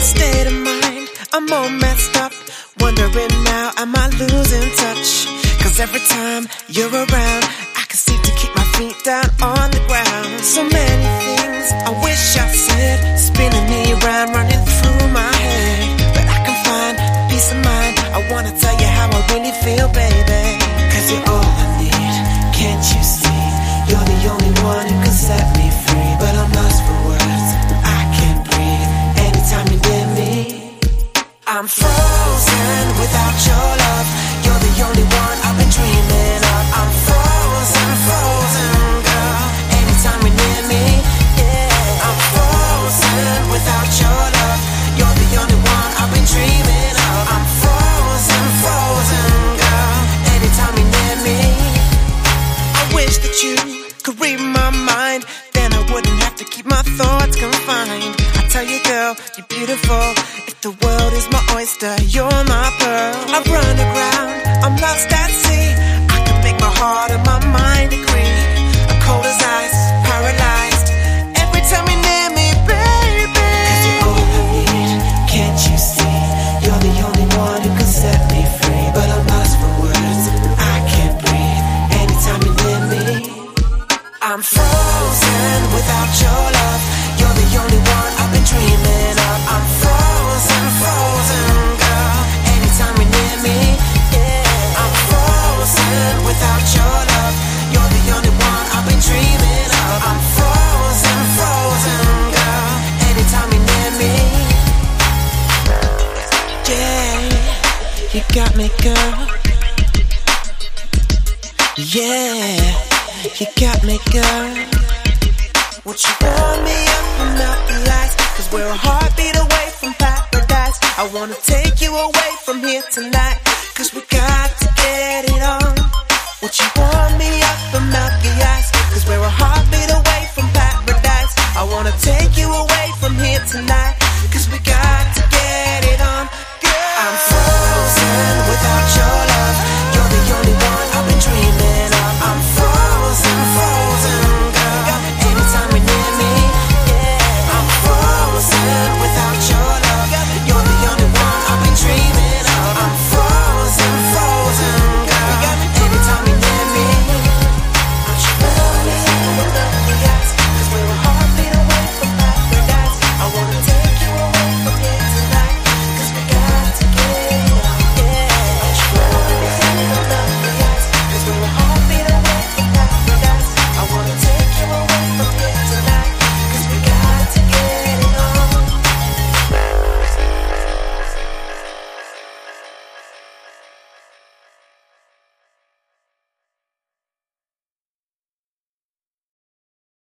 a state of mind, I'm all messed up, wondering now, am I losing touch? Cause every time you're around, I can seem to keep my feet down on the ground. So many things I wish I said, spinning me around, running through my head, but I can find peace of mind. I wanna tell you how I really feel, baby, cause you're all I need, can't you see? You're the only one who can set me free, but I'm lost for words, I can't breathe anytime you're near me. I'm frozen without your love, you're the only one I've been dreaming of. I'm frozen, frozen, girl, anytime you're near me, yeah. I'm frozen without your love, you're the only one I've been dreaming of. I'm frozen, frozen, girl, anytime you're near me. I wish that you could read my mind, then I wouldn't have to keep my thoughts confined. I tell you, girl, you're beautiful. If the world is my oyster, you're my pearl. I run aground, I'm lost at sea, I can make my heart and my mind agree. I'm cold as ice, paralyzed every time you're near me, baby. Cause you're all I need, can't you see? You're the only one who can set me free, but I'm lost for words, I can't breathe anytime you're near me. I'm frozen without your love, you're the only one I've been dreaming of. I'm frozen, frozen, girl, anytime you're near me, yeah. I'm frozen without your love, you're the only one I've been dreaming of. I'm frozen, frozen, girl, anytime you're near me, yeah. You got me, girl, yeah. You got me, girl. Won't you warm me up and melt the ice? Cause we're a heartbeat away from paradise. I wanna take you away from here tonight, cause we got to get it on. Won't you warm me up and melt the ice? Cause we're a heartbeat away from paradise. I wanna take you away from here tonight.